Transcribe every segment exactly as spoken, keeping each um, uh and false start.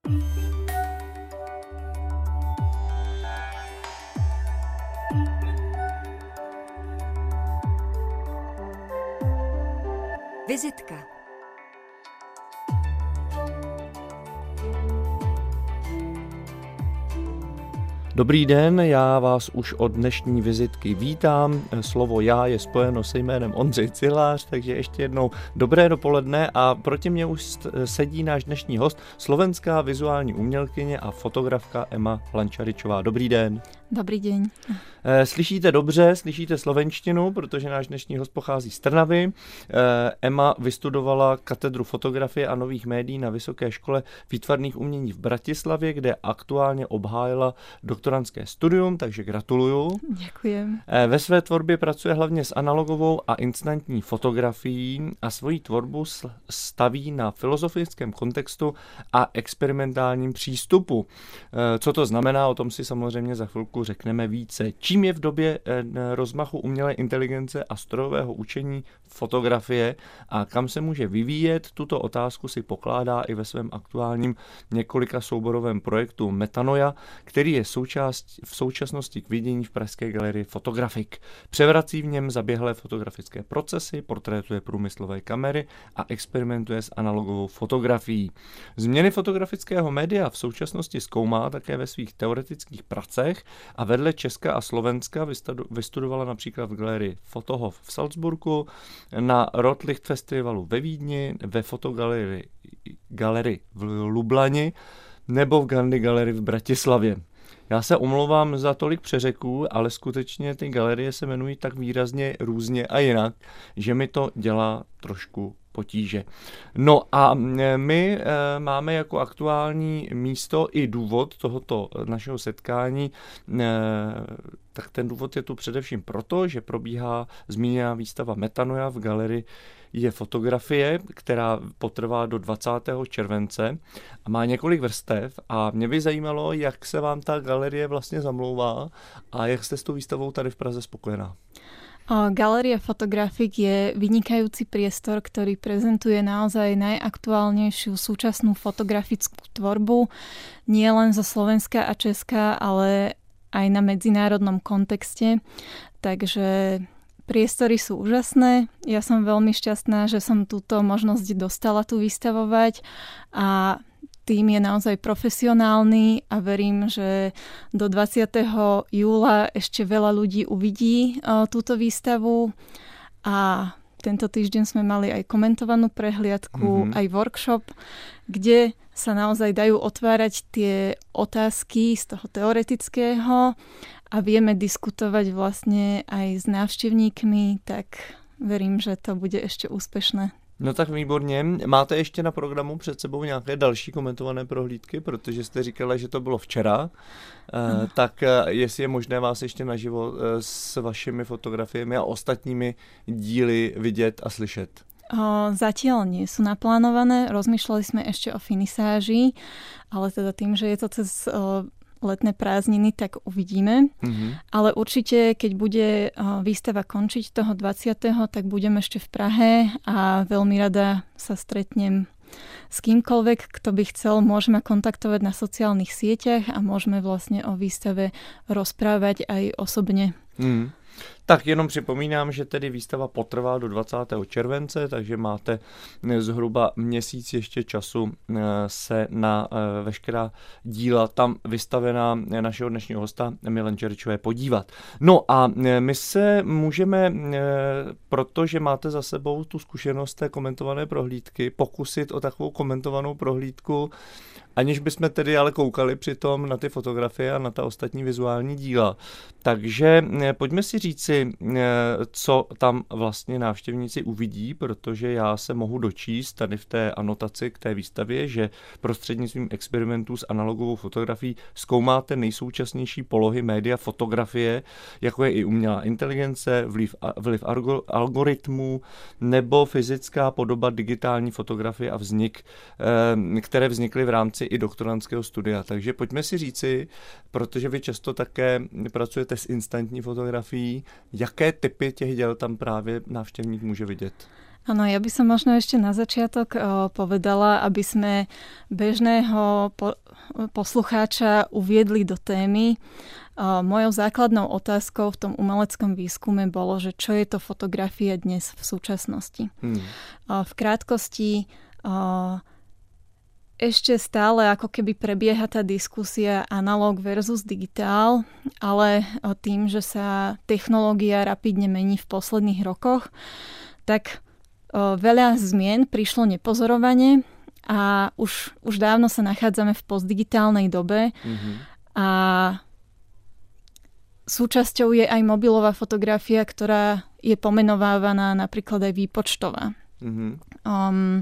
Vizitka. Dobrý den, já vás už od dnešní vizitky vítám. Slovo já je spojeno se jménem Ondřej Cihlář, takže ještě jednou dobré dopoledne a proti mě už sedí náš dnešní host, slovenská vizuální umělkyně a fotografka Ema Lančaričová. Dobrý den. Dobrý den. Slyšíte dobře, slyšíte slovenštinu, protože náš dnešní host pochází z Trnavy. Ema vystudovala katedru fotografie a nových médií na Vysoké škole výtvarných umění v Bratislavě, kde aktuálně obhájila doktorandské studium, takže gratuluju. Děkujem. Ve své tvorbě pracuje hlavně s analogovou a instantní fotografií a svoji tvorbu staví na filozofickém kontextu a experimentálním přístupu. Co to znamená, o tom si samozřejmě za chvilku řekneme více. Čím je v době rozmachu umělé inteligence a strojového učení fotografie a kam se může vyvíjet, tuto otázku si pokládá i ve svém aktuálním několika souborovém projektu Metanoia, který je součást, v současnosti k vidění v pražské galerii Fotografik. Převrací v něm zaběhlé fotografické procesy, portrétuje průmyslové kamery a experimentuje s analogovou fotografií. Změny fotografického média v současnosti zkoumá také ve svých teoretických pracech a vedle Česka a Slovenska vystudovala například v galerii Fotohof v Salzburgu, na Rotlicht festivalu ve Vídni, ve fotogalerii galerii v Lublani nebo v Gandhi galerii v Bratislavě. Já se omlouvám za tolik přeřeků, ale skutečně ty galerie se jmenují tak výrazně různě a jinak, že mi to dělá trošku potíže. No a my e, máme jako aktuální místo i důvod tohoto našeho setkání, e, tak ten důvod je tu především proto, že probíhá zmíněná výstava Metanoia v galerii je fotografie, která potrvá do dvacátého července a má několik vrstev a mě by zajímalo, jak se vám ta galerie vlastně zamlouvá a jak jste s tou výstavou tady v Praze spokojená. Galeria Fotografik je vynikajúci priestor, ktorý prezentuje naozaj najaktuálnejšiu súčasnú fotografickú tvorbu, nie len zo Slovenska a Česka, ale aj na medzinárodnom kontexte. Takže priestory sú úžasné. Ja som veľmi šťastná, že som túto možnosť dostala tu vystavovať a tým je naozaj profesionálny a verím, že do dvadsiateho júla ešte veľa ľudí uvidí o, túto výstavu a tento týždeň sme mali aj komentovanú prehliadku, mm-hmm. aj workshop, kde sa naozaj dajú otvárať tie otázky z toho teoretického a vieme diskutovať vlastne aj s návštevníkmi, tak verím, že to bude ešte úspešné. No tak výborně. Máte ještě na programu před sebou nějaké další komentované prohlídky, protože jste říkala, že to bylo včera, eh, tak jestli je možné vás ještě naživo eh, s vašimi fotografiemi a ostatními díly vidět a slyšet? O, zatiaľ nie sú naplánované, rozmýšľali sme ešte o finisáži, ale teda tým, že je to cez o, letné prázdniny, tak uvidíme. Mm-hmm. Ale určite, keď bude výstava končiť toho dvadsiateho tak budem ešte v Prahe a veľmi rada sa stretnem s kýmkoľvek, kto by chcel, môže ma kontaktovať na sociálnych sieťach a môžeme vlastne o výstave rozprávať aj osobne. Mm. Tak jenom připomínám, že tedy výstava potrvá do dvacátého července, takže máte zhruba měsíc ještě času se na veškerá díla tam vystavená našeho dnešního hosta Emy Lančaričové podívat. No a my se můžeme, protože máte za sebou tu zkušenost té komentované prohlídky, pokusit o takovou komentovanou prohlídku, aniž bychom tedy ale koukali přitom na ty fotografie a na ta ostatní vizuální díla. Takže pojďme si říci, co tam vlastně návštěvníci uvidí, protože já se mohu dočíst tady v té anotaci k té výstavě, že prostřednictvím experimentů s analogovou fotografií zkoumáte nejsoučasnější polohy média fotografie, jako je i umělá inteligence, vliv, vliv algoritmů nebo fyzická podoba digitální fotografie a vznik, které vznikly v rámci i doktorandského studia. Takže pojďme si říci, protože vy často také pracujete s instantní fotografií, jaké typy těch děl tam právě návštěvník může vidět? Áno, ja by som možno ešte na začiatok o, povedala, aby sme bežného po, poslucháča uviedli do témy. O, mojou základnou otázkou v tom umeleckom výskume bolo, že čo je to fotografia dnes v súčasnosti. Hmm. O, v krátkosti o, ešte stále ako keby prebieha tá diskusia analóg versus digitál, ale o, tým, že sa technológia rapidne mení v posledných rokoch, tak O, veľa zmien prišlo nepozorovane a už, už dávno sa nachádzame v postdigitálnej dobe mm-hmm. a súčasťou je aj mobilová fotografia, ktorá je pomenovávaná napríklad aj výpočtová. Mm-hmm. Um,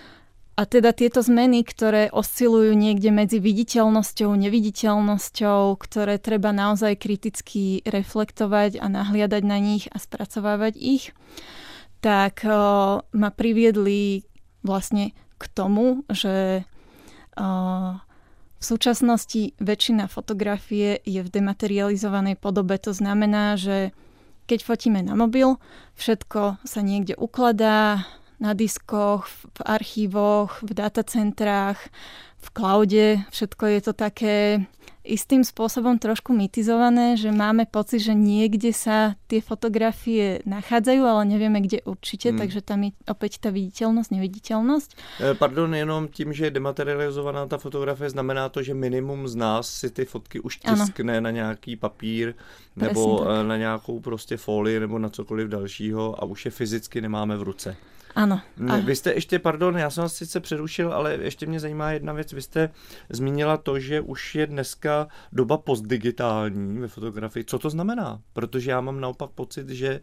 a teda tieto zmeny, ktoré oscilujú niekde medzi viditeľnosťou, neviditeľnosťou, ktoré treba naozaj kriticky reflektovať a nahliadať na nich a spracovávať ich, tak o, ma priviedli vlastne k tomu, že o, v súčasnosti väčšina fotografie je v dematerializovanej podobe. To znamená, že keď fotíme na mobil, všetko sa niekde ukladá na diskoch, v archívoch, v datacentrách, v cloude. Všetko je to také istým spôsobom trošku mitizované, že máme pocit, že niekde sa tie fotografie nachádzajú, ale nevieme, kde určite, hmm. takže tam je opäť tá viditeľnosť, neviditeľnosť. Pardon, jenom tím, že je dematerializovaná ta fotografie, znamená to, že minimum z nás si ty fotky už tiskne ano. Na nějaký papír nebo na nějakou prostě folii nebo na cokoliv dalšího a už je fyzicky nemáme v ruce. Ano. Vy jste ještě, pardon, já jsem vás sice přerušil, ale ještě mě zajímá jedna věc. Vy jste zmínila to, že už je dneska doba postdigitální ve fotografii. Co to znamená? Protože já mám naopak pocit, že e,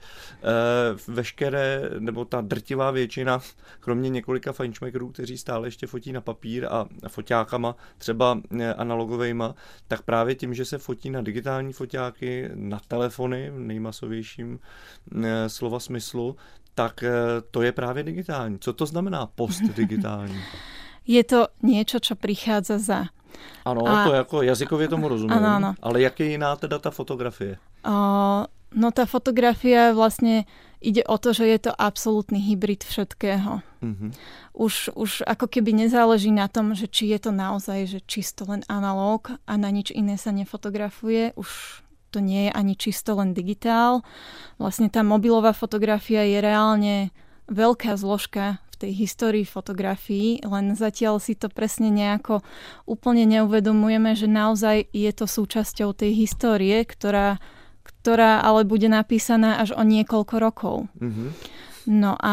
veškeré, nebo ta drtivá většina, kromě několika fajnšmekrů, kteří stále ještě fotí na papír a foťákama, třeba analogovejma, tak právě tím, že se fotí na digitální foťáky, na telefony v nejmasovějším e, slova smyslu, tak to je práve digitálne. Co to znamená postdigitálne? Je to niečo, čo prichádza za. Áno, to ako jazykovie tomu rozumiem. Ano, ano. Ale jak je iná teda tá fotografie? O, no tá fotografia vlastne ide o to, že je to absolútny hybrid všetkého. Uh-huh. Už, už ako keby nezáleží na tom, že či je to naozaj že čisto len analóg a na nič iné sa nefotografuje. Už to nie je ani čisto len digitál. Vlastne tá mobilová fotografia je reálne veľká zložka v tej histórii fotografií, len zatiaľ si to presne nejako úplne neuvedomujeme, že naozaj je to súčasťou tej histórie, ktorá, ktorá ale bude napísaná až o niekoľko rokov. Mm-hmm. No a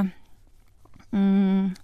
mm,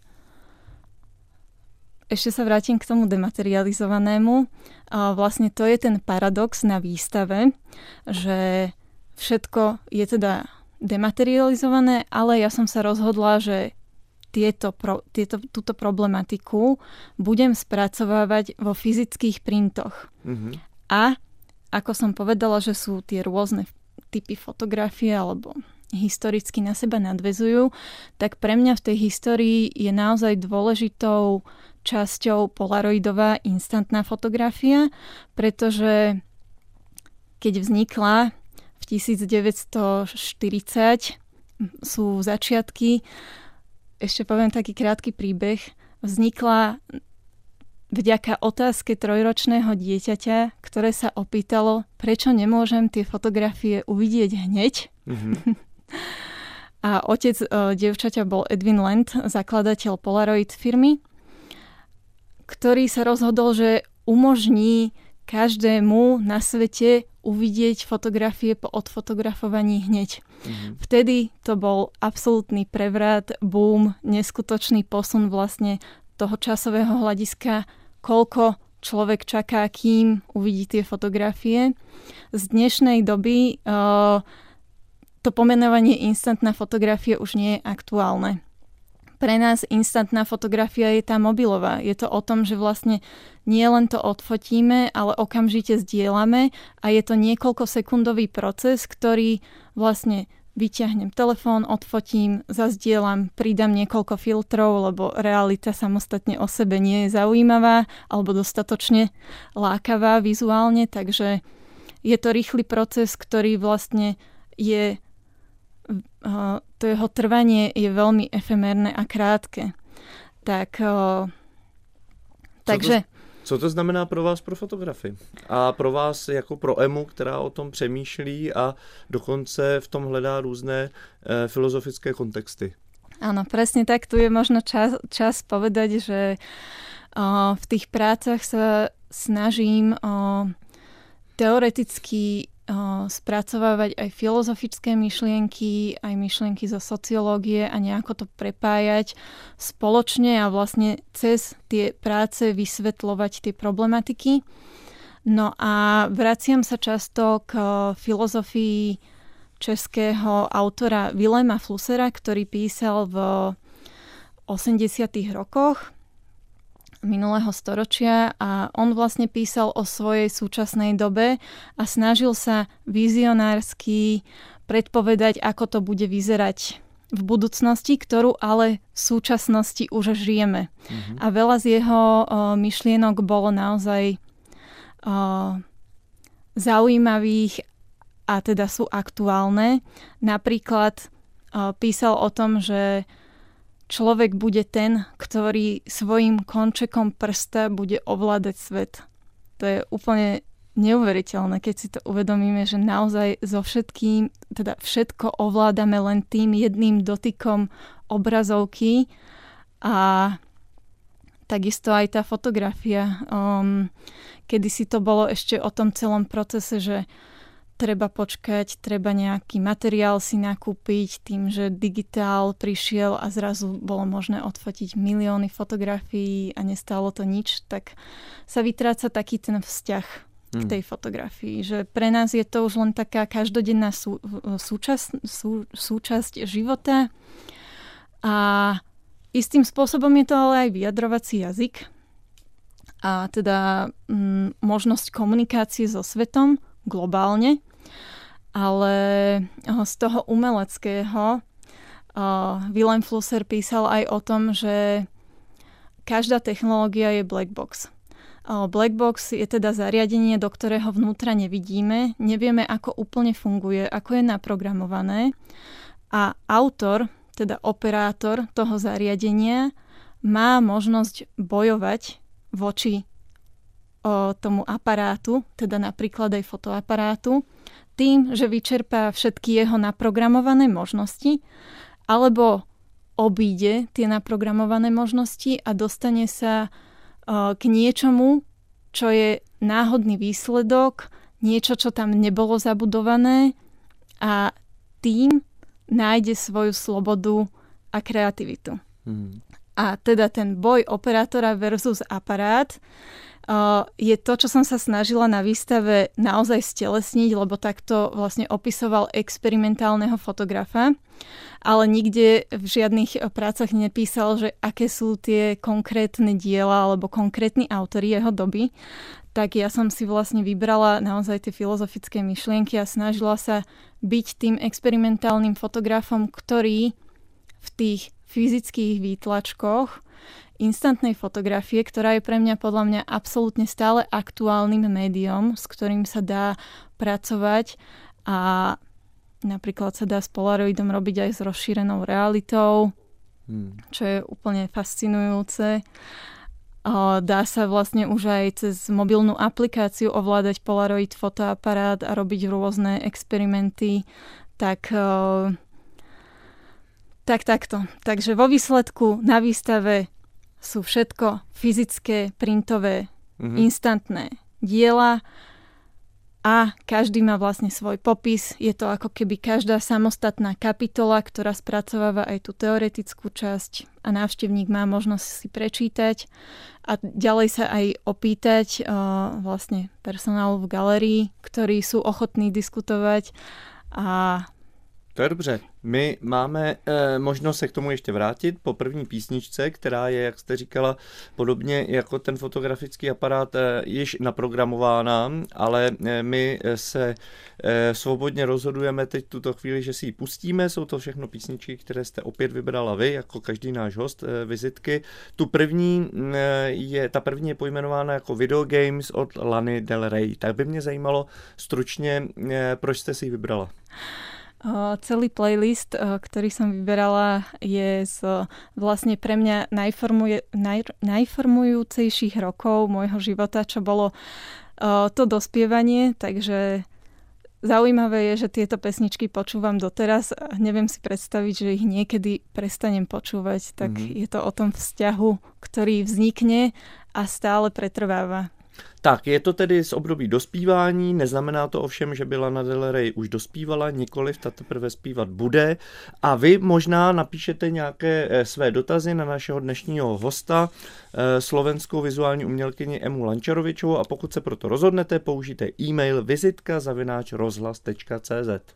ešte sa vrátim k tomu dematerializovanému. A vlastne to je ten paradox na výstave, že všetko je teda dematerializované, ale ja som sa rozhodla, že tieto, pro, tieto, túto problematiku budem spracovávať vo fyzických printoch. Mm-hmm. A ako som povedala, že sú tie rôzne typy fotografie alebo historicky na seba nadväzujú, tak pre mňa v tej histórii je naozaj dôležitou časťou polaroidová instantná fotografia, pretože keď vznikla v devätnásťstoštyridsať, sú začiatky, ešte poviem taký krátky príbeh, vznikla vďaka otázke trojročného dieťaťa, ktoré sa opýtalo, prečo nemôžem tie fotografie uvidieť hneď. Mm-hmm. A otec o, dievčaťa bol Edwin Land, zakladateľ Polaroid firmy, ktorý sa rozhodol, že umožní každému na svete uvidieť fotografie po odfotografovaní hneď. Mm-hmm. Vtedy to bol absolútny prevrat, boom, neskutočný posun vlastne toho časového hľadiska, koľko človek čaká, kým uvidí tie fotografie. Z dnešnej doby uh, to pomenovanie instantná fotografie už nie je aktuálne. Pre nás instantná fotografia je tá mobilová. Je to o tom, že vlastne nie len to odfotíme, ale okamžite zdieľame a je to niekoľkosekundový proces, ktorý vlastne vyťahnem telefón, odfotím, zazdielam, pridám niekoľko filtrov, lebo realita samostatne o sebe nie je zaujímavá alebo dostatočne lákavá vizuálne, takže je to rýchly proces, ktorý vlastne je to jeho trvanie je veľmi efemérne a krátke. Tak, takže... Co to znamená pro vás pro fotografii? A pro vás jako pro Emu, která o tom přemýšlí a dokonce v tom hledá různé e, filozofické kontexty. Áno, presne tak. Tu je možno čas, čas povedať, že o, v tých prácach sa snažím o, teoreticky o, spracovávať aj filozofické myšlienky, aj myšlienky zo sociológie a nejako to prepájať spoločne a vlastne cez tie práce vysvetľovať tie problematiky. No a vraciam sa často k filozofii českého autora Vilema Flussera, ktorý písal v osemdesiatych rokoch minulého storočia a on vlastne písal o svojej súčasnej dobe a snažil sa vizionársky predpovedať, ako to bude vyzerať v budúcnosti, ktorú ale v súčasnosti už žijeme. Mm-hmm. A veľa z jeho o, myšlienok bolo naozaj o, zaujímavých a teda sú aktuálne. Napríklad o, písal o tom, že človek bude ten, ktorý svojim končekom prsta bude ovládať svet. To je úplne neuveriteľné, keď si to uvedomíme, že naozaj so všetkým, teda všetko ovládame len tým jedným dotykom obrazovky a takisto aj tá fotografia. Um, kedysi to bolo ešte o tom celom procese, že treba počkať, treba nejaký materiál si nakúpiť tým, že digitál prišiel a zrazu bolo možné odfotiť milióny fotografií a nestálo to nič, tak sa vytráca taký ten vzťah k tej fotografii. Že pre nás je to už len taká každodenná sú, súčasť, sú, súčasť života a istým spôsobom je to ale aj vyjadrovací jazyk a teda m, možnosť komunikácie so svetom globálne. Ale z toho umeleckého uh, Vilem Flusser písal aj o tom, že každá technológia je black box. Uh, black box je teda zariadenie, do ktorého vnútra nevidíme, nevieme, ako úplne funguje, ako je naprogramované a autor, teda operátor toho zariadenia má možnosť bojovať voči uh, tomu aparátu, teda napríklad aj fotoaparátu, tým, že vyčerpá všetky jeho naprogramované možnosti alebo obíde tie naprogramované možnosti a dostane sa uh, k niečomu, čo je náhodný výsledok, niečo, čo tam nebolo zabudované a tým nájde svoju slobodu a kreativitu. Hmm. A teda ten boj operátora versus aparát Uh, je to, čo som sa snažila na výstave naozaj stelesniť, lebo takto vlastne opisoval experimentálneho fotografa, ale nikde v žiadnych prácach nepísal, že aké sú tie konkrétne diela alebo konkrétni autori jeho doby. Tak ja som si vlastne vybrala naozaj tie filozofické myšlienky a snažila sa byť tým experimentálnym fotografom, ktorý v tých fyzických výtlačkoch instantnej fotografie, ktorá je pre mňa podľa mňa absolútne stále aktuálnym médiom, s ktorým sa dá pracovať a napríklad sa dá s polaroidom robiť aj s rozšírenou realitou, hmm. čo je úplne fascinujúce. Dá sa vlastne už aj cez mobilnú aplikáciu ovládať polaroid fotoaparát a robiť rôzne experimenty. Tak, tak takto. Takže vo výsledku na výstave sú všetko fyzické, printové, mm-hmm. instantné diela a každý má vlastne svoj popis. Je to ako keby každá samostatná kapitola, ktorá spracováva aj tú teoretickú časť a návštevník má možnosť si prečítať a ďalej sa aj opýtať uh, vlastne personálu v galérii, ktorí sú ochotní diskutovať a to je dobře. My máme e, možnost se k tomu ještě vrátit po první písničce, která je, jak jste říkala, podobně jako ten fotografický aparát e, již naprogramována, ale e, my se e, svobodně rozhodujeme teď tuto chvíli, že si ji pustíme. Jsou to všechno písničky, které jste opět vybrala vy, jako každý náš host e, vizitky. Tu první e, je, ta první je pojmenována jako Video Games od Lany Del Rey. Tak by mě zajímalo stručně, e, proč jste si ji vybrala. Celý playlist, ktorý som vyberala, je z vlastne pre mňa najformuje, naj, najformujúcejších rokov môjho života, čo bolo to dospievanie, takže zaujímavé je, že tieto pesničky počúvam doteraz a neviem si predstaviť, že ich niekedy prestanem počúvať, tak mm-hmm. je to o tom vzťahu, ktorý vznikne a stále pretrváva. Tak, je to tedy z období dospívání, neznamená to ovšem, že by Lana Del Rey už dospívala, nikoliv, ta teprve zpívat bude. A vy možná napíšete nějaké své dotazy na našeho dnešního hosta, slovenskou vizuální umělkyni Emu Lančarovičovou, a pokud se proto rozhodnete, použijte e-mail vizitka zavináč rozhlas tečka cé zet.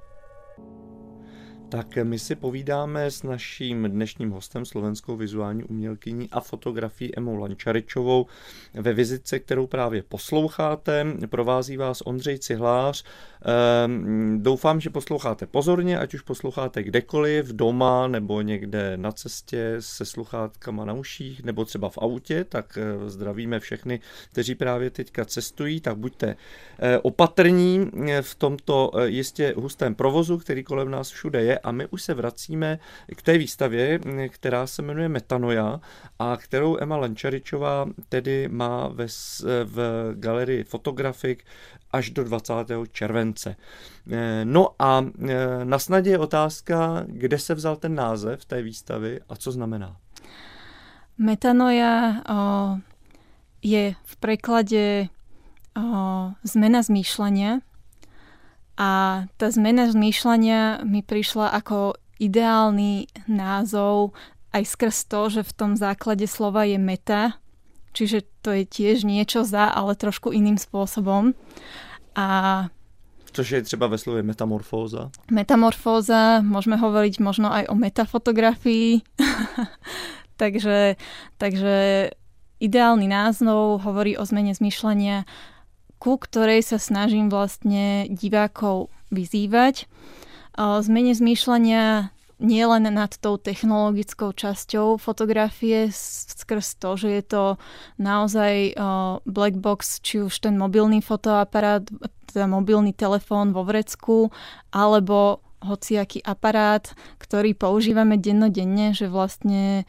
Tak my si povídáme s naším dnešním hostem, slovenskou vizuální umělkyní a fotografií Emou Lančaričovou ve vizitce, kterou právě posloucháte. Provází vás Ondřej Cihlář. Ehm, doufám, že posloucháte pozorně, ať už posloucháte kdekoliv, doma nebo někde na cestě se sluchátkama na uších, nebo třeba v autě, tak zdravíme všechny, kteří právě teďka cestují, tak buďte opatrní v tomto jistě hustém provozu, který kolem nás všude je. A my už se vracíme k té výstavě, která se jmenuje Metanoia a kterou Ema Lančaričová tedy má ve, v galerii Fotografik až do dvacátého července. No a na snadě je otázka, kde se vzal ten název té výstavy a co znamená? Metanoia o, je v preklade o, zmena zmýšľania. A tá zmena zmýšľania mi prišla ako ideálny názov aj skrz to, že v tom základe slova je meta, čiže to je tiež niečo za, ale trošku iným spôsobom. A což je třeba ve slově metamorfóza. Metamorfóza, môžeme hovoriť možno aj o metafotografii. takže, takže ideálny názov hovorí o zmene zmýšľania, ku ktorej sa snažím vlastne divákov vyzývať. Zmene zmýšľania nie len nad tou technologickou časťou fotografie, skrz to, že je to naozaj black box, či už ten mobilný fotoaparát, teda mobilný telefón vo vrecku, alebo hociaký aparát, ktorý používame dennodenne, že vlastne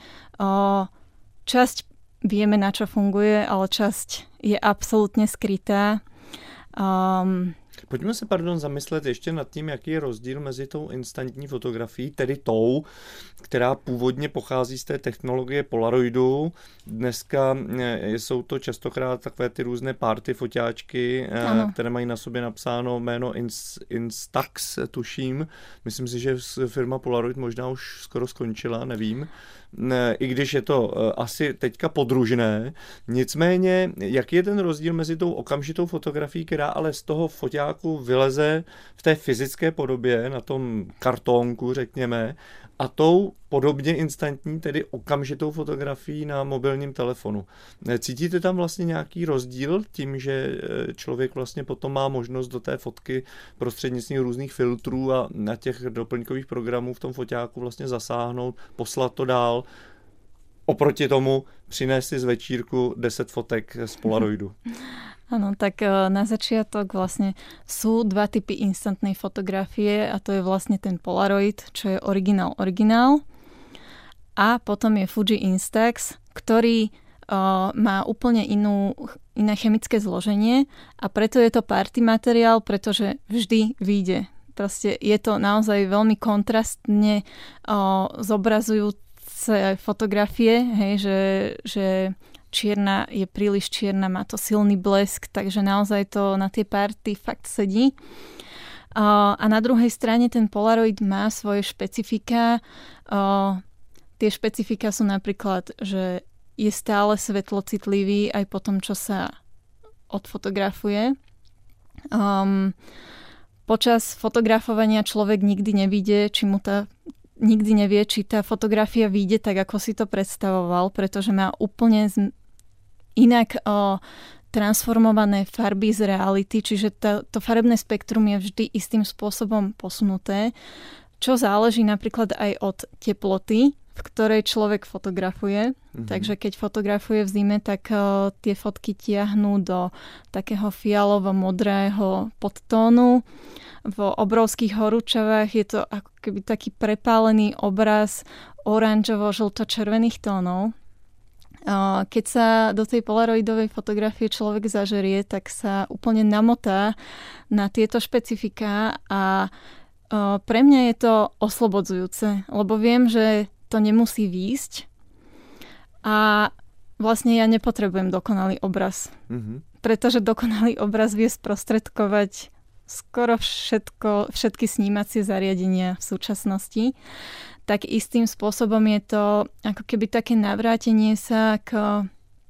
časť vieme, na čo funguje, ale časť je absolútne skrytá. Um, Pojďme se, pardon, zamyslet ještě nad tím, jaký je rozdíl mezi tou instantní fotografií, tedy tou, která původně pochází z té technologie Polaroidu. Dneska jsou to častokrát takové ty různé party foťáčky, ano, které mají na sobě napsáno jméno Instax, tuším. Myslím si, že firma Polaroid možná už skoro skončila, nevím. I když je to asi teďka podružné. Nicméně, jaký je ten rozdíl mezi tou okamžitou fotografií, která ale z toho foťáku vyleze v té fyzické podobě, na tom kartónku, řekněme, a tou podobně instantní, tedy okamžitou fotografií na mobilním telefonu. Cítíte tam vlastně nějaký rozdíl tím, že člověk vlastně potom má možnost do té fotky prostřednictvím různých filtrů a na těch doplňkových programů v tom foťáku vlastně zasáhnout, poslat to dál, oproti tomu přinést si z večírku deset fotek z Polaroidu? Áno, tak na začiatok vlastne sú dva typy instantnej fotografie a to je vlastne ten Polaroid, čo je originál originál, a potom je Fuji Instax, ktorý uh, má úplne inú, iné chemické zloženie a preto je to party materiál, pretože vždy vyjde. Proste je to naozaj veľmi kontrastne uh, zobrazujúce fotografie, hej, že, že čierna je príliš čierna, má to silný blesk, takže naozaj to na tie party fakt sedí. Uh, a na druhej strane ten Polaroid má svoje špecifika. Uh, tie špecifika sú napríklad, že je stále svetlocitlivý aj po tom, čo sa odfotografuje. Um, počas fotografovania človek nikdy nevidie, či mu tá nikdy nevie, či tá fotografia vyjde tak, ako si to predstavoval, pretože má úplne z, inak o, transformované farby z reality, čiže to, to farebné spektrum je vždy istým spôsobom posunuté, čo záleží napríklad aj od teploty, v ktorej človek fotografuje. Mm-hmm. Takže keď fotografuje v zime, tak uh, tie fotky tiahnú do takého fialovo-modrého podtónu. V obrovských horúčavách je to ako keby taký prepálený obraz oranžovo-žlto-červených tónov. Uh, keď sa do tej polaroidovej fotografie človek zažerie, tak sa úplne namotá na tieto špecifiká a uh, pre mňa je to oslobodzujúce, lebo viem, že to nemusí výjsť a vlastne ja nepotrebujem dokonalý obraz. Mm-hmm. Pretože dokonalý obraz vie sprostredkovať skoro všetko, všetky snímacie zariadenia v súčasnosti. Tak istým spôsobom je to ako keby také navrátenie sa k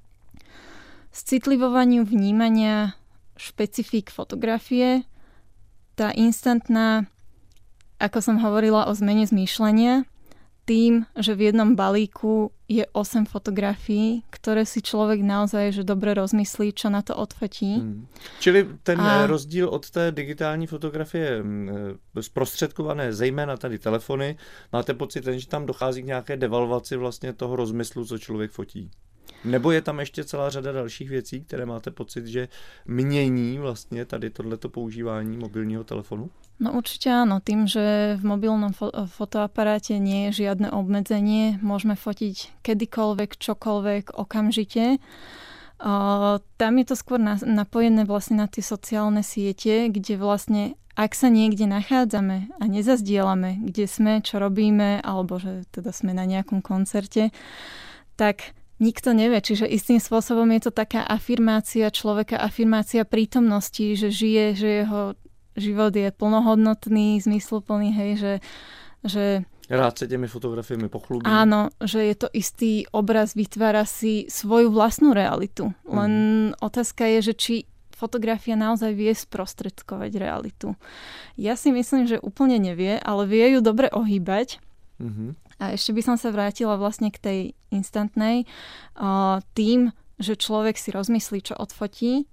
citlivovaniu vnímania špecifík fotografie. Tá instantná, ako som hovorila o zmene zmýšľania, tým, že v jednom balíku je osem fotografií, ktoré si človek naozaj že dobre rozmyslí, čo na to odfotí. Hmm. Čili ten a... rozdíl od té digitální fotografie zprostředkované zejména tady telefony, máte pocit, že tam dochází k nějaké devalvaci vlastně toho rozmyslu, co člověk fotí? Nebo je tam ještě celá řada dalších věcí, které máte pocit, že mění vlastně tady tohleto používání mobilního telefonu? No určite áno, tým, že v mobilnom fo- fotoaparáte nie je žiadne obmedzenie, môžeme fotiť kedykoľvek, čokoľvek, okamžite. Uh, tam je to skôr na- napojené vlastne na tie sociálne siete, kde vlastne ak sa niekde nachádzame a nezazdielame, kde sme, čo robíme, alebo že teda sme na nejakom koncerte, tak nikto nevie. Čiže istým spôsobom je to taká afirmácia človeka, afirmácia prítomnosti, že žije, že jeho život je plnohodnotný, zmysluplný, hej, že, že... Rád sa tými fotografiami pochlubí. Áno, že je to istý obraz, vytvára si svoju vlastnú realitu. Len mm. otázka je, že či fotografia naozaj vie sprostredkovať realitu. Ja si myslím, že úplne nevie, ale vie ju dobre ohýbať. Mm-hmm. A ešte by som sa vrátila vlastne k tej instantnej. Tým, že človek si rozmyslí, čo odfotí,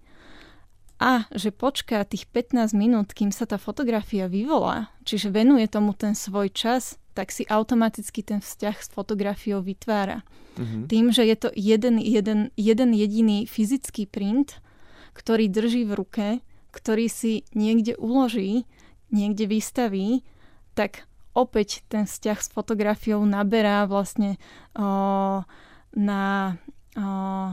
a že počká tých pätnásť minút, kým sa tá fotografia vyvolá, čiže venuje tomu ten svoj čas, tak si automaticky ten vzťah s fotografiou vytvára. Mm-hmm. Tým, že je to jeden, jeden, jeden jediný fyzický print, ktorý drží v ruke, ktorý si niekde uloží, niekde vystaví, tak opäť ten vzťah s fotografiou naberá vlastne o, na... O,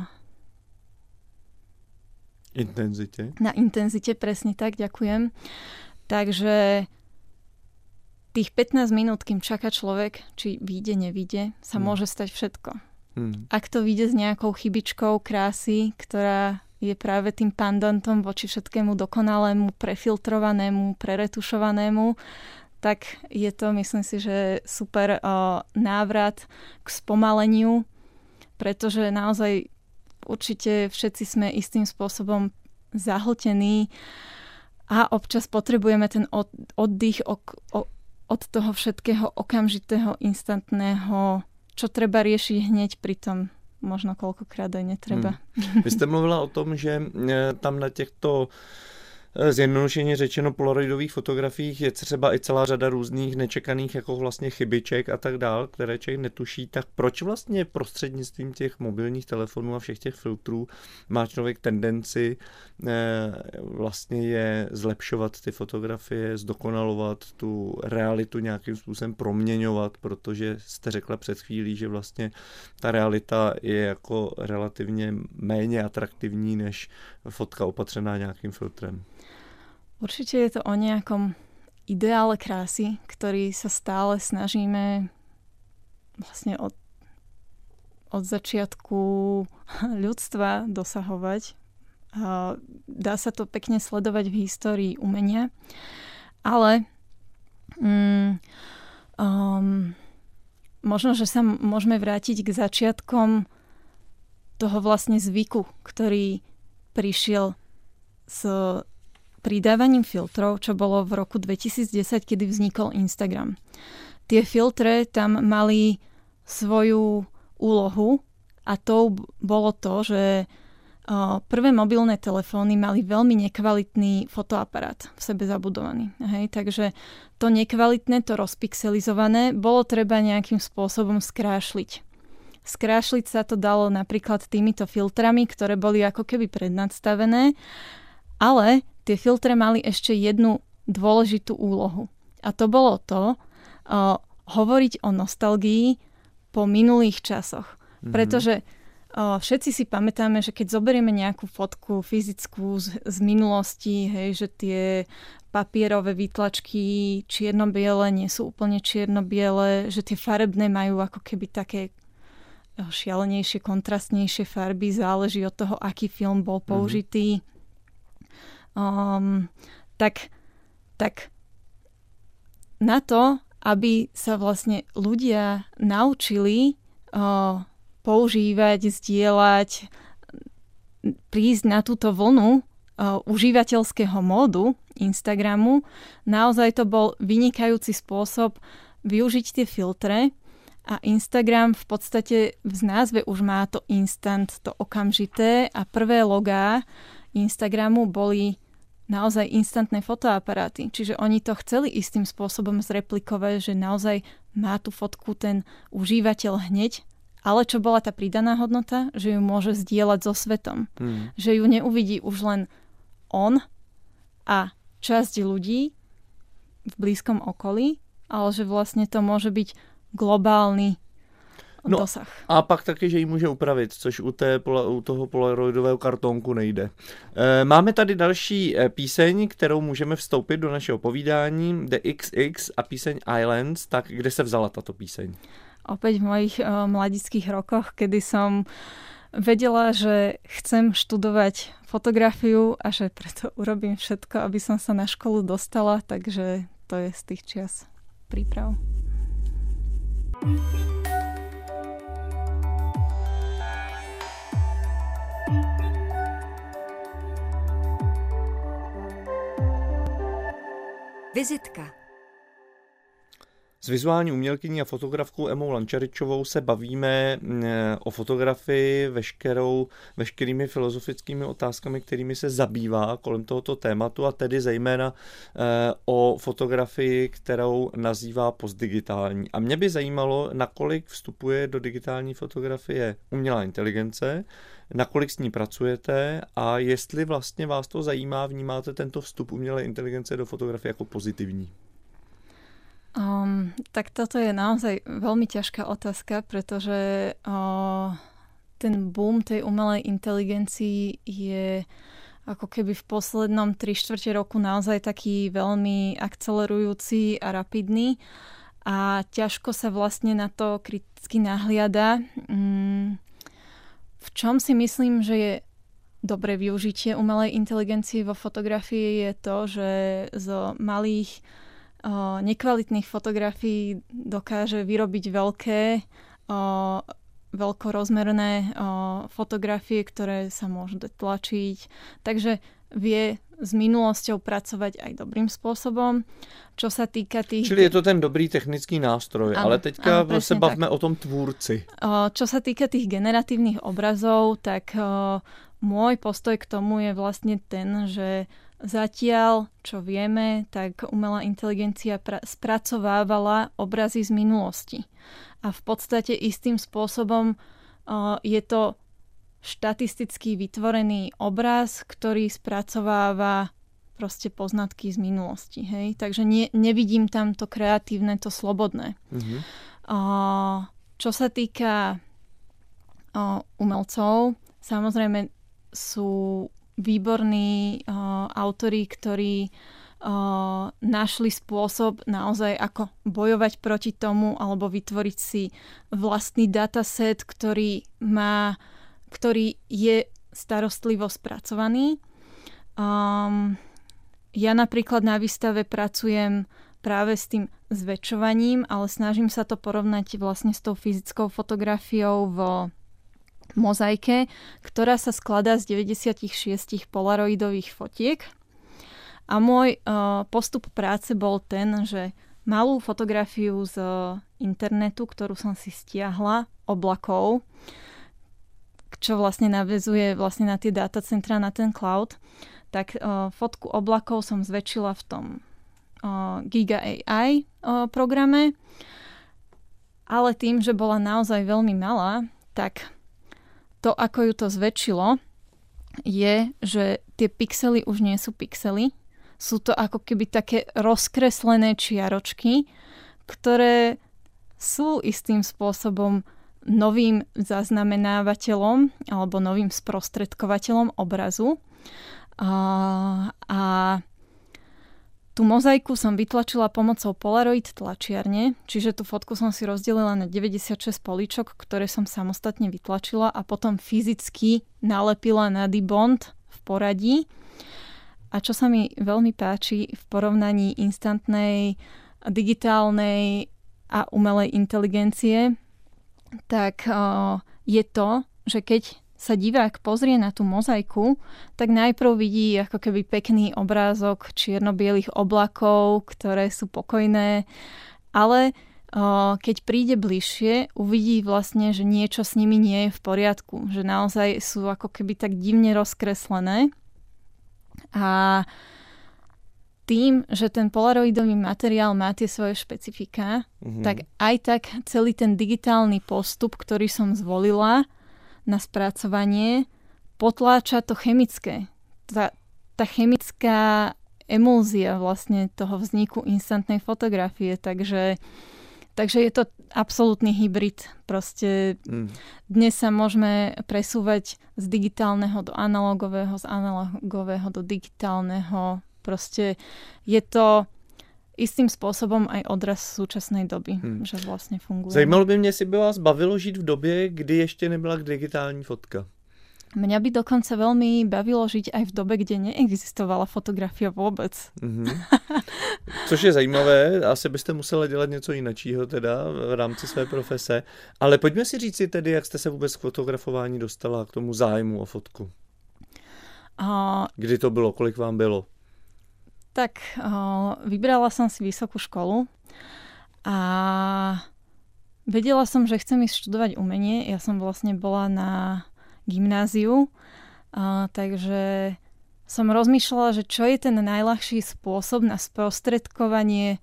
intenzite. Na intenzite, presne tak, ďakujem. Takže tých pätnásť minút, kým čaká človek, či vyjde, nevyjde, sa hmm. môže stať všetko. Hmm. Ak to vyjde s nejakou chybičkou krásy, ktorá je práve tým pandantom voči všetkému dokonalému, prefiltrovanému, preretušovanému, tak je to, myslím si, že super o, návrat k spomaleniu, pretože naozaj určite všetci sme istým spôsobom zahltení a občas potrebujeme ten od, oddych ok, o, od toho všetkého okamžitého, instantného, čo treba riešiť hneď, pritom možno koľkokrát aj netreba. Hmm. Vy jste mluvila o tom, že tam na těchto zjednodušeně řečeno polaroidových fotografiích je třeba i celá řada různých nečekaných jako vlastně chybiček a tak dál, které člověk netuší. Tak proč vlastně prostřednictvím těch mobilních telefonů a všech těch filtrů má člověk tendenci eh, vlastně je zlepšovat ty fotografie, zdokonalovat tu realitu nějakým způsobem proměňovat, protože jste řekla před chvílí, že vlastně ta realita je jako relativně méně atraktivní než fotka opatřená nějakým filtrem. Určite je to o nejakom ideále krásy, ktorý sa stále snažíme vlastne od, od začiatku ľudstva dosahovať. Dá sa to pekne sledovať v histórii umenia, ale mm, um, možno, že sa môžeme vrátiť k začiatkom toho vlastne zvyku, ktorý prišiel s pridávaním filtrov, čo bolo v roku dvetisícdesať, kedy vznikol Instagram. Tie filtre tam mali svoju úlohu a to bolo to, že prvé mobilné telefóny mali veľmi nekvalitný fotoaparát v sebe zabudovaný. Hej? Takže to nekvalitné, to rozpixelizované bolo treba nejakým spôsobom skrášliť. Skrášliť sa to dalo napríklad týmito filtrami, ktoré boli ako keby prednadstavené, ale tie filtre mali ešte jednu dôležitú úlohu. A to bolo to, uh, hovoriť o nostalgii po minulých časoch. Mm-hmm. Pretože uh, všetci si pamätáme, že keď zoberieme nejakú fotku fyzickú z, z minulosti, hej, že tie papierové výtlačky čierno-biele nie sú úplne čierno-biele, že tie farebné majú ako keby také šialenejšie, kontrastnejšie farby, záleží od toho, aký film bol použitý. Mm-hmm. Um, tak, tak na to, aby sa vlastne ľudia naučili uh, používať, zdieľať, prísť na túto vlnu uh, užívateľského módu Instagramu, naozaj to bol vynikajúci spôsob využiť tie filtre a Instagram v podstate v názve už má to instant, to okamžité a prvé logá Instagramu boli naozaj instantné fotoaparáty. Čiže oni to chceli istým spôsobom zreplikovať, že naozaj má tú fotku ten užívateľ hneď, ale čo bola tá pridaná hodnota? Že ju môže zdieľať so svetom. Mm. Že ju neuvidí už len on a časť ľudí v blízkom okolí, ale že vlastne to môže byť globálny no, dosah. A pak taky, že ji může upravit, což u, té, u toho polaroidového kartonku nejde. E, máme tady další píseň, kterou můžeme vstoupit do našeho povídání, The X X a píseň Islands. Tak kde se vzala tato píseň? Opäť v mojich uh, mladických rokoch, kedy som vedela, že chcem študovať fotografiu a že preto urobím všetko, aby som sa na školu dostala, takže to je z tých čias príprav. Vizitka. S vizuální umělkyní a fotografkou Emou Lančaričovou se bavíme o fotografii veškerou, veškerými filozofickými otázkami, kterými se zabývá kolem tohoto tématu, a tedy zejména o fotografii, kterou nazývá postdigitální. A mě by zajímalo, nakolik vstupuje do digitální fotografie umělá inteligence, nakolik s ní pracujete a jestli vlastně vás to zajímá, vnímáte tento vstup umělé inteligence do fotografie jako pozitivní. Um, tak toto je naozaj veľmi ťažká otázka, pretože uh, ten boom tej umelej inteligencii je ako keby v poslednom tri štvrte roku naozaj taký veľmi akcelerujúci a rapidný a ťažko sa vlastne na to kriticky nahliada. Um, v čom si myslím, že je dobré využitie umelej inteligencie vo fotografii je to, že zo malých O, nekvalitných fotografií dokáže vyrobiť veľké, o, veľkorozmerné o, fotografie, ktoré sa môžu tlačiť. Takže vie s minulosťou pracovať aj dobrým spôsobom. Čo sa týka tých... Čili je to ten dobrý technický nástroj, ano, ale teďka ano, se bavme tak. O tom tvůrci. O, čo sa týka tých generatívnych obrazov, tak o, môj postoj k tomu je vlastne ten, že zatiaľ, čo vieme, tak umelá inteligencia pra- spracovávala obrazy z minulosti. A v podstate istým spôsobom uh, je to štatisticky vytvorený obraz, ktorý spracováva proste poznatky z minulosti. Hej? Takže nie, nevidím tam to kreatívne, to slobodné. Mm-hmm. Uh, čo sa týka uh, umelcov, samozrejme sú výborní uh, autori, ktorí uh, našli spôsob naozaj ako bojovať proti tomu alebo vytvoriť si vlastný dataset, ktorý má, ktorý je starostlivo spracovaný. Um, ja napríklad na výstave pracujem práve s tým zväčšovaním, ale snažím sa to porovnať vlastne s tou fyzickou fotografiou v mozaike, ktorá sa skladá z deväťdesiatšesť polaroidových fotiek. A môj uh, postup práce bol ten, že malú fotografiu z internetu, ktorú som si stiahla, oblakov, čo vlastne naväzuje vlastne na tie datacentra, na ten cloud, tak uh, fotku oblakov som zväčšila v tom uh, Giga á í uh, programe, ale tým, že bola naozaj veľmi malá, tak to, ako ju to zväčšilo, je, že tie pixely už nie sú pixely. Sú to ako keby také rozkreslené čiaročky, ktoré sú istým spôsobom novým zaznamenávateľom alebo novým sprostredkovateľom obrazu. A, a tú mozaiku som vytlačila pomocou Polaroid tlačiarne, čiže tú fotku som si rozdelila na deväťdesiatšesť políčok, ktoré som samostatne vytlačila a potom fyzicky nalepila na Dibond v poradí. A čo sa mi veľmi páči v porovnaní instantnej, digitálnej a umelej inteligencie, tak uh, je to, že keď sa divák pozrie na tú mozaiku, tak najprv vidí ako keby pekný obrázok čierno-bielých oblakov, ktoré sú pokojné, ale uh, keď príde bližšie, uvidí vlastne, že niečo s nimi nie je v poriadku, že naozaj sú ako keby tak divne rozkreslené. A tým, že ten polaroidový materiál má tie svoje špecifika, mm-hmm. tak aj tak celý ten digitálny postup, ktorý som zvolila na spracovanie, potláča to chemické. Tá, tá chemická emulzia vlastne toho vzniku instantnej fotografie. Takže, takže je to absolútny hybrid. Proste mm. dnes sa môžeme presúvať z digitálneho do analogového, z analogového do digitálneho. Proste je to istým spôsobom aj odraz súčasnej doby, hmm. že vlastně funguje. Zajímalo by mě, jestli by vás bavilo žít v době, kdy ještě nebyla digitální fotka. Mňa by dokonca veľmi bavilo žiť aj v dobe, kde neexistovala fotografia vôbec. Mm-hmm. Což je zajímavé, asi byste musela dělat něco jiného teda v rámci své profese. Ale pojďme si říct si tedy, jak jste se vůbec k fotografování dostala, k tomu zájmu o fotku. A... Kdy to bylo, kolik vám bylo? Tak uh, vybrala som si vysokú školu a vedela som, že chcem ísť študovať umenie. Ja som vlastne bola na gymnáziu, uh, takže som rozmýšľala, že čo je ten najľahší spôsob na sprostredkovanie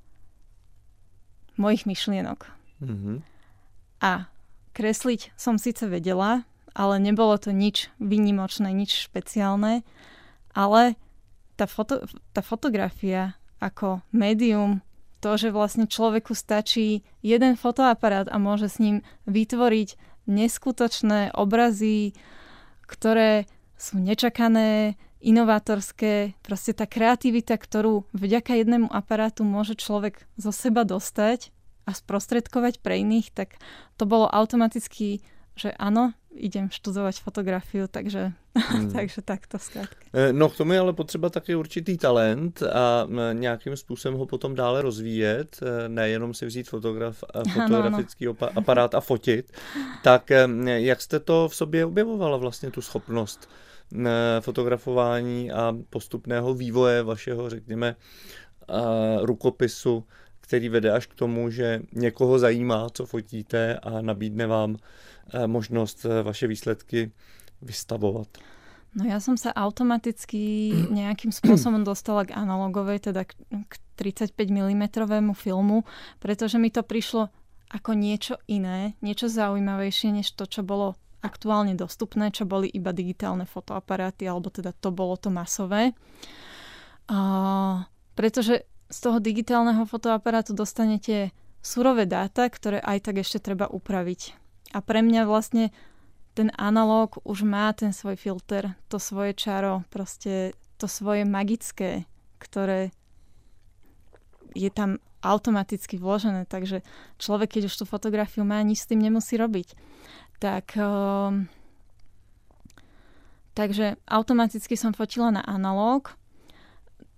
mojich myšlienok. Mm-hmm. A kresliť som síce vedela, ale nebolo to nič výnimočné, nič špeciálne, ale Tá, foto, tá fotografia ako médium, to, že vlastne človeku stačí jeden fotoaparát a môže s ním vytvoriť neskutočné obrazy, ktoré sú nečakané, inovátorské. Proste tá kreativita, ktorú vďaka jednému aparátu môže človek zo seba dostať a sprostredkovať pre iných, tak to bolo automaticky, že áno, idem študovať fotografiu, takže, hmm. takže takto zkrátka. No k tomu je ale potřeba taky určitý talent a nějakým způsobem ho potom dále rozvíjet, nejenom si vzít fotograf, fotografický ano, ano. aparát a fotit. Tak jak jste to v sobě objevovala vlastně tu schopnost fotografování a postupného vývoje vašeho, řekněme, rukopisu, který vede až k tomu, že někoho zajímá, co fotíte a nabídne vám možnosť vaše výsledky vystavovať? No ja som sa automaticky nejakým spôsobom dostala k analogovej, teda k tridsaťpäť milimetrovému filmu, pretože mi to prišlo ako niečo iné, niečo zaujímavejšie, než to, čo bolo aktuálne dostupné, čo boli iba digitálne fotoaparáty, alebo teda to bolo to masové. A, pretože z toho digitálneho fotoaparátu dostanete surové dáta, ktoré aj tak ešte treba upraviť. A pre mňa vlastne ten analóg už má ten svoj filter, to svoje čaro, proste to svoje magické, ktoré je tam automaticky vložené. Takže človek, keď už tú fotografiu má, nič s tým nemusí robiť. Tak, um, takže automaticky som fotila na analóg.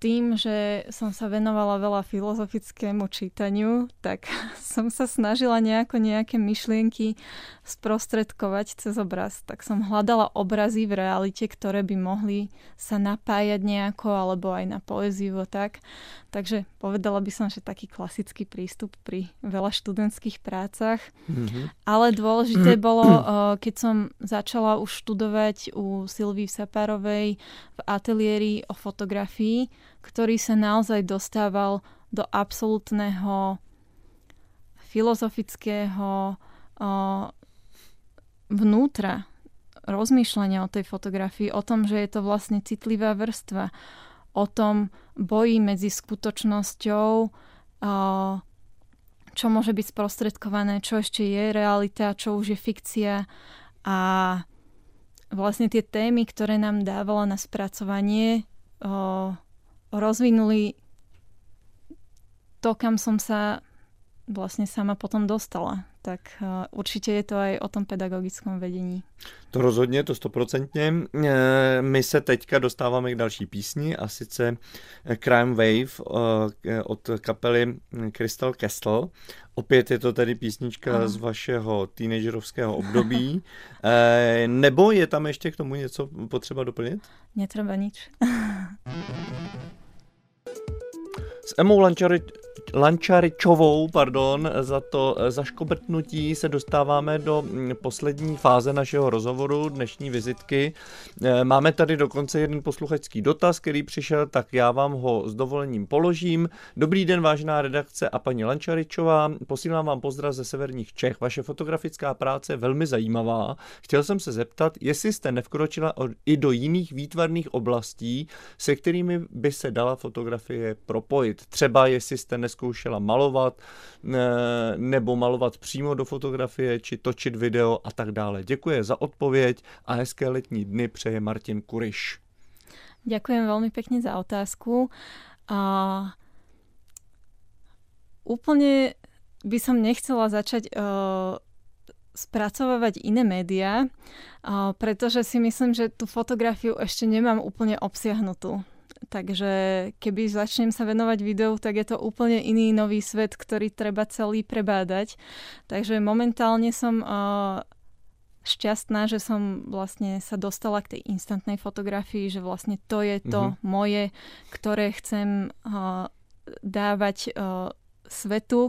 tým, že som sa venovala veľa filozofickému čítaniu, tak som sa snažila nejako nejaké myšlienky sprostredkovať cez obraz. Tak som hľadala obrazy v realite, ktoré by mohli sa napájať nejako, alebo aj na poéziu a tak. Takže povedala by som, že taký klasický prístup pri veľa študentských prácach. Mm-hmm. Ale dôležité bolo, keď som začala už študovať u Silvii Sapárovej v ateliéri o fotografii, ktorý sa naozaj dostával do absolútneho filozofického o, vnútra rozmýšľania o tej fotografii, o tom, že je to vlastne citlivá vrstva, o tom boji medzi skutočnosťou, o, čo môže byť sprostredkované, čo ešte je realita, čo už je fikcia, a vlastne tie témy, ktoré nám dávala na spracovanie, o, rozvinuli to, kam som sa vlastne sama potom dostala. Tak uh, určite je to aj o tom pedagogickom vedení. To rozhodně, to stoprocentně. My se teďka dostáváme k další písni, a sice Crime Wave od kapely Crystal Castle. Opět je to tedy písnička Aha. z vašeho teenagerovského období. Nebo je tam ještě k tomu něco potřeba doplnit? Netreba nič. S Emou Lančary, Lančaričovou pardon, za to zaškobrtnutí se dostáváme do poslední fáze našeho rozhovoru, dnešní vizitky. Máme tady dokonce jeden posluchačský dotaz, který přišel, tak já vám ho s dovolením položím. Dobrý den, vážená redakce a paní Lančaričová, posílám vám pozdrav ze severních Čech. Vaše fotografická práce je velmi zajímavá. Chtěl jsem se zeptat, jestli jste nevkročila i do jiných výtvarných oblastí, se kterými by se dala fotografie propojit. Třeba jestli jste neskoušela malovat, nebo malovat přímo do fotografie, či točit video a tak dále. Děkuji za odpověď a hezké letní dny přeje Martin Kuriš. Ďakujem veľmi pekne za otázku. A úplne by som nechcela začať uh, spracovávať iné médiá, uh, pretože si myslím, že tú fotografiu ešte nemám úplne obsiahnutú. Takže keby začnem sa venovať videu, tak je to úplne iný nový svet, ktorý treba celý prebádať. Takže momentálne som uh, šťastná, že som vlastne sa dostala k tej instantnej fotografii, že vlastne to je to mm-hmm. moje, ktoré chcem uh, dávať uh, svetu.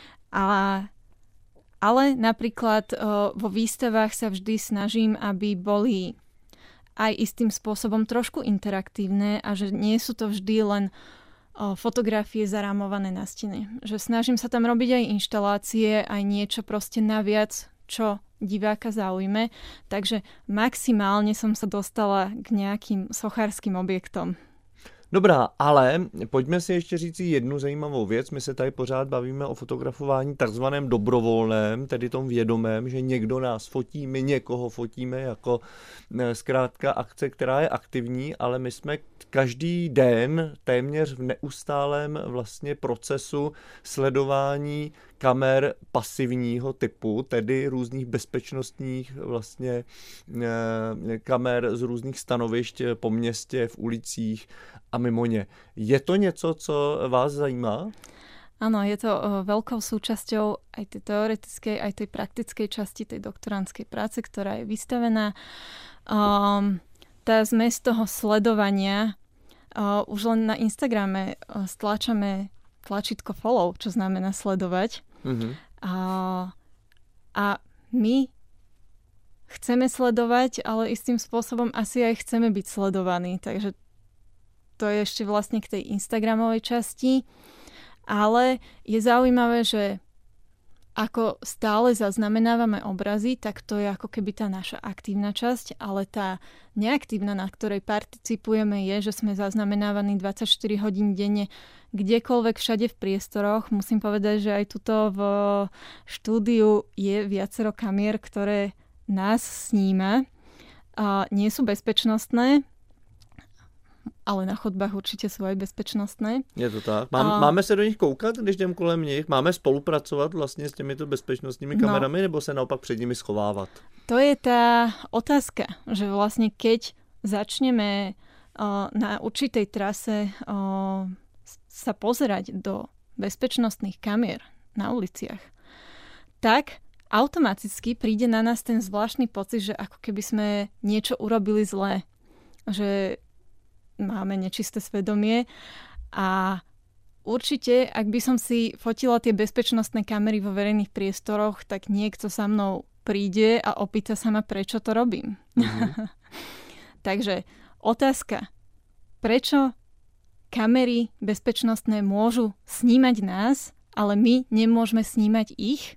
A, ale napríklad uh, vo výstavách sa vždy snažím, aby boli aj istým spôsobom trošku interaktívne a že nie sú to vždy len o, fotografie zarámované na stene. Že snažím sa tam robiť aj inštalácie, aj niečo proste naviac, čo diváka zaujme. Takže maximálne som sa dostala k nejakým sochárským objektom. Dobrá, ale pojďme si ještě říct jednu zajímavou věc. My se tady pořád bavíme o fotografování takzvaném dobrovolném, tedy tom vědomém, že někdo nás fotí, my někoho fotíme jako zkrátka akce, která je aktivní, ale my jsme každý den téměř v neustálém vlastně procesu sledování kamer pasivního typu, tedy různých bezpečnostních vlastně kamer z různých stanovišť po městě, v ulicích a mimo ně. Je to něco, co vás zajímá? Áno, je to veľkou súčasťou aj tej teoretickej, aj tej praktickej časti tej doktorandskej práce, ktorá je vystavená. Um, tá zmes toho sledovania, uh, už len na Instagrame uh, stlačame tlačítko follow, čo znamená sledovať. Mm-hmm. Uh, a my chceme sledovať, ale istým spôsobom asi aj chceme byť sledovaní. Takže to je ešte vlastne k tej Instagramovej časti. Ale je zaujímavé, že ako stále zaznamenávame obrazy, tak to je ako keby tá naša aktívna časť, ale tá neaktívna, na ktorej participujeme, je, že sme zaznamenávaní dvadsaťštyri hodín denne kdekoľvek, všade v priestoroch. Musím povedať, že aj tuto v štúdiu je viacero kamier, ktoré nás sníma. A nie sú bezpečnostné, ale na chodbách určitě jsou aj bezpečnostné. Je to tak. Mám, a... Máme se do nich koukat, když jdem kolem nich? Máme spolupracovat vlastně s těmito bezpečnostními kamerami, no, nebo se naopak před nimi schovávat? To je tá otázka, že vlastne keď začneme na určitej trase sa pozerať do bezpečnostných kamier na uliciach, tak automaticky príde na nás ten zvláštny pocit, že ako keby sme niečo urobili zlé, že máme nečisté svedomie a určite, ak by som si fotila tie bezpečnostné kamery vo verejných priestoroch, tak niekto sa mnou príde a opýta sa ma, prečo to robím. Mm-hmm. Takže otázka, prečo kamery bezpečnostné môžu snímať nás, ale my nemôžeme snímať ich,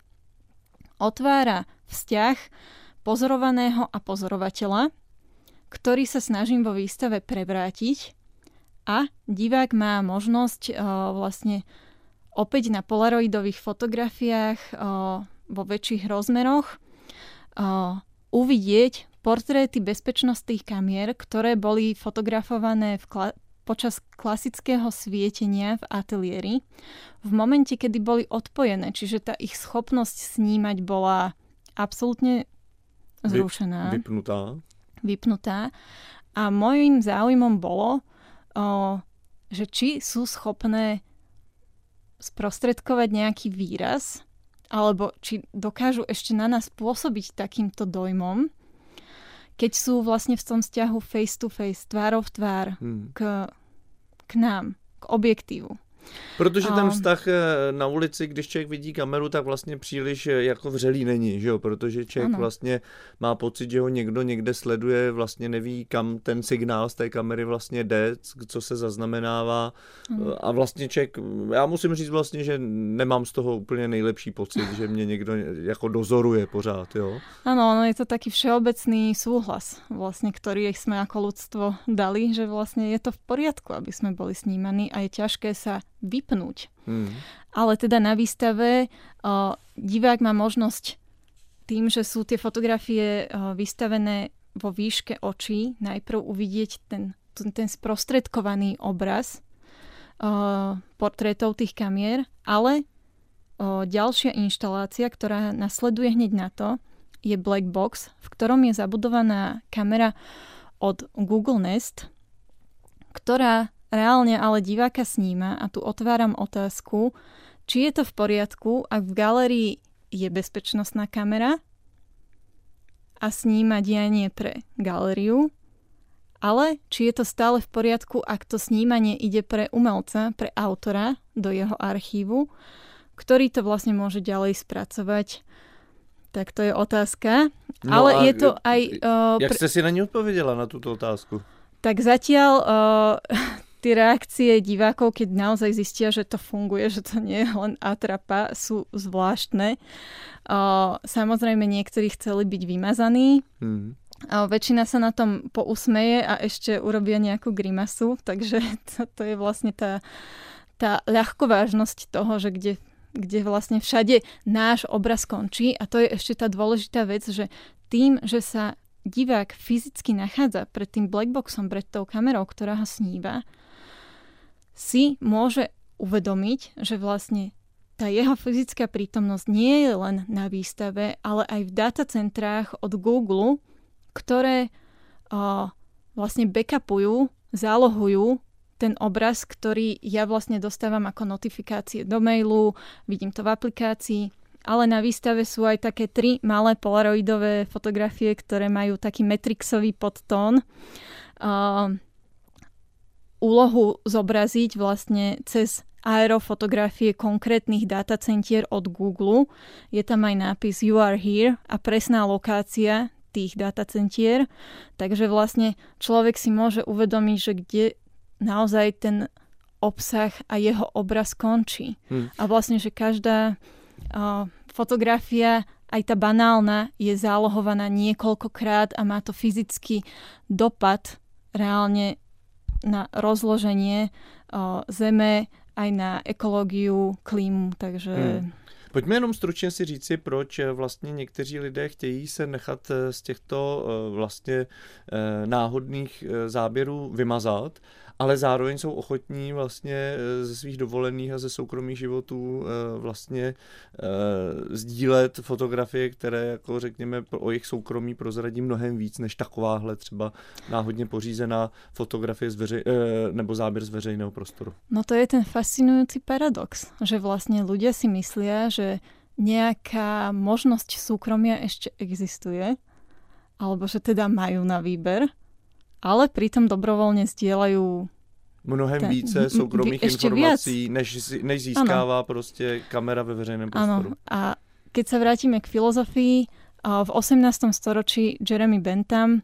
otvára vzťah pozorovaného a pozorovateľa, ktorý sa snažím vo výstave prevrátiť a divák má možnosť uh, vlastne opäť na polaroidových fotografiách uh, vo väčších rozmeroch uh, uvidieť portréty bezpečnostných kamier, ktoré boli fotografované v kla- počas klasického svietenia v ateliéri v momente, kedy boli odpojené, čiže tá ich schopnosť snímať bola absolútne zrušená. Vy, vypnutá. Vypnutá. A môjim záujmom bolo, o, že či sú schopné sprostredkovať nejaký výraz, alebo či dokážu ešte na nás pôsobiť takýmto dojmom, keď sú vlastne v tom vzťahu face to face, tvárou v tvár hmm. k, k nám, k objektívu. Protože ten vztah na ulici, když člověk vidí kameru, tak vlastně příliš jako vřelý není, že jo? Protože člověk ano. vlastně má pocit, že ho někdo někde sleduje, vlastně neví, kam ten signál z té kamery vlastně jde, co se zaznamenává. Ano. A vlastně člověk, já musím říct vlastně, že nemám z toho úplně nejlepší pocit, že mě někdo jako dozoruje pořád, jo? Áno, ono je to taký všeobecný súhlas, vlastne, ktorý sme ako ľudstvo dali, že vlastne je to v poriadku, aby sme boli snímaní a je ťažké sa vypnúť. Hmm. Ale teda na výstave o, divák má možnosť tým, že sú tie fotografie o, vystavené vo výške očí, najprv uvidieť ten, ten, ten sprostredkovaný obraz o, portrétov tých kamier, ale o, ďalšia inštalácia, ktorá nasleduje hneď na to, je black box, v ktorom je zabudovaná kamera od Google Nest, ktorá reálne ale diváka sníma a tu otváram otázku, či je to v poriadku, ak v galérii je bezpečnostná kamera a sníma dianie pre galériu, ale či je to stále v poriadku, ak to snímanie ide pre umelca, pre autora do jeho archívu, ktorý to vlastne môže ďalej spracovať. Tak to je otázka. No ale je to aj... Uh, jak ste si na ňu odpovedela, na túto otázku? Tak zatiaľ uh, tie reakcie divákov, keď naozaj zistia, že to funguje, že to nie je len atrapa, sú zvláštne. Uh, samozrejme, niektorí chceli byť vymazaní. Mm. Uh, väčšina sa na tom pousmeje a ešte urobia nejakú grimasu. Takže to, to je vlastne tá, tá ľahkovážnosť toho, že kde kde vlastne všade náš obraz končí. A to je ešte tá dôležitá vec, že tým, že sa divák fyzicky nachádza pred tým blackboxom, pred tou kamerou, ktorá ho sníva, si môže uvedomiť, že vlastne tá jeho fyzická prítomnosť nie je len na výstave, ale aj v datacentrách od Google, ktoré o, vlastne backupujú, zálohujú ten obraz, ktorý ja vlastne dostávam ako notifikácie do mailu, vidím to v aplikácii, ale na výstave sú aj také tri malé polaroidové fotografie, ktoré majú taký matrixový podtón. Uh, úlohu zobraziť vlastne cez aerofotografie konkrétnych datacentier od Google. Je tam aj nápis You are here a presná lokácia tých datacentier. Takže vlastne človek si môže uvedomiť, že kde naozaj ten obsah a jeho obraz končí. Hmm. A vlastne, že každá uh, fotografia, aj tá banálna, je zálohovaná niekoľkokrát a má to fyzický dopad reálne na rozloženie uh, Zeme, aj na ekológiu, klímu, takže... Hmm. Pojďme jenom stručně si říci, proč vlastně někteří lidé chtějí se nechat z těchto vlastně náhodných záběrů vymazat, ale zároveň jsou ochotní vlastně ze svých dovolených a ze soukromých životů vlastně sdílet fotografie, které, jako řekněme, o jejich soukromí prozradí mnohem víc, než takováhle třeba náhodně pořízená fotografie z veřej, nebo záběr z veřejného prostoru. No to je ten fascinujúci paradox, že vlastne ľudia si myslia, že nejaká možnosť súkromia ešte existuje, alebo že teda majú na výber, ale pritom dobrovoľne zdieľajú mnohem ten, více soukromých informací, než, než získává ano. prostě kamera ve veřejném prostoru. Áno. A keď sa vrátime k filozofii, v osemnástom storočí Jeremy Bentham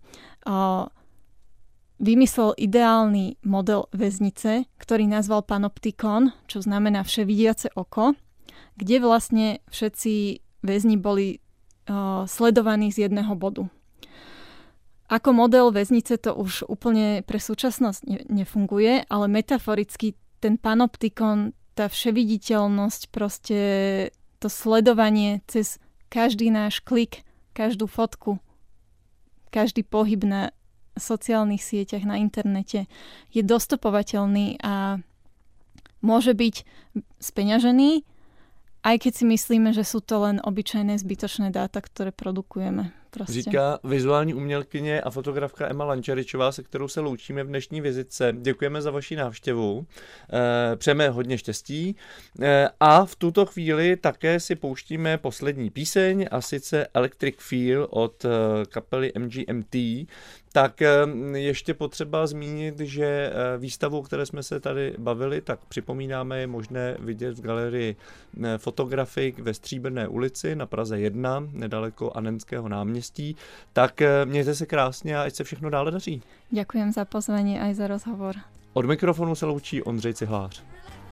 vymyslel ideálny model väznice, ktorý nazval panoptikon, čo znamená vševidiace oko, kde vlastne všetci väzni boli uh, sledovaní z jedného bodu. Ako model väznice to už úplne pre súčasnosť ne- nefunguje, ale metaforicky ten panoptikon, tá vševiditeľnosť, proste to sledovanie cez každý náš klik, každú fotku, každý pohyb na sociálnych sieťach, na internete je dostopovateľný a môže byť speňažený, aj keď si myslíme, že sú to len obyčajné zbytočné dáta, ktoré produkujeme. Prostě. Říká vizuální umělkyně a fotografka Emma Lančaričová, se kterou se loučíme v dnešní vizitce. Děkujeme za vaši návštěvu, přejeme hodně štěstí a v tuto chvíli také si pouštíme poslední píseň, a sice Electric Feel od kapely M G M T. Tak ještě potřeba zmínit, že výstavu, o které jsme se tady bavili, tak připomínáme, je možné vidět v galerii Fotografik ve Stříbrné ulici na Praze jedna, nedaleko Annenského náměstí. Tak mějte se krásně a ať se všechno dále daří. Ďakujem za pozvanie aj za rozhovor. Od mikrofonu se loučí Ondřej Cihlář.